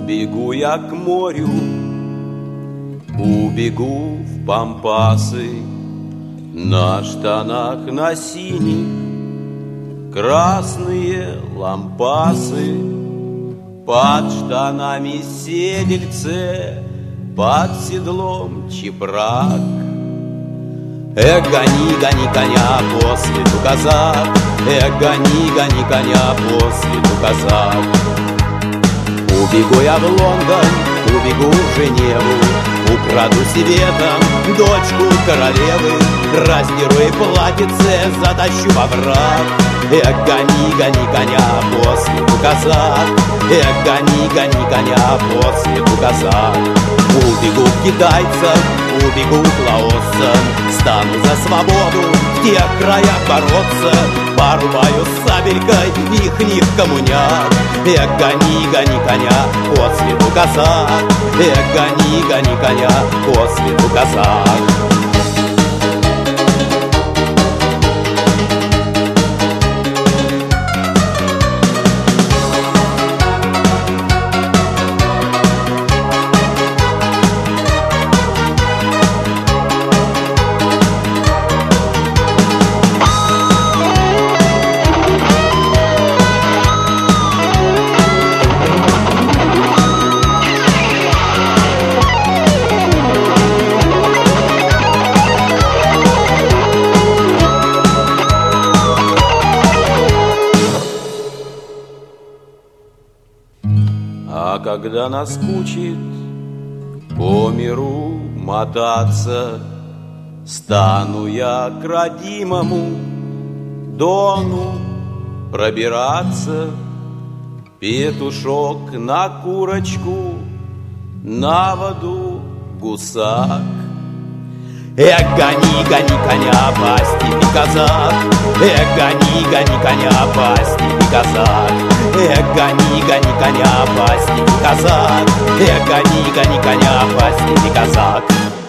Убегу я к морю, убегу в пампасы, на штанах на синих красные лампасы, под штанами седельце, под седлом чепрак. Гони, гони коня по свету, казак, гони, гони коня по свету, казак. Убегу я в Лондон, убегу в Женеву, украду себе там дочку королевы, раздеру ей платьице, затащу во враг. Гони, гони коня по свету, казак, гони, гони коня по свету, казак. Убегу к китайцам, убегу к лаосцам, стану за свободу в тех краях бороться, порубаю сабелькой ихних коммуняк. Гони, гони коня по свету, казак, гони, гони коня по свету, казак. А когда наскучит по миру мотаться, стану я к родимому Дону пробираться. Петушок на курочку, на воду гусак. Гони, гони коня по степи, казак, гони, гони коня по степи, казак. Гони, гони коня по степи, казак, гони, гони коня по степи, казак.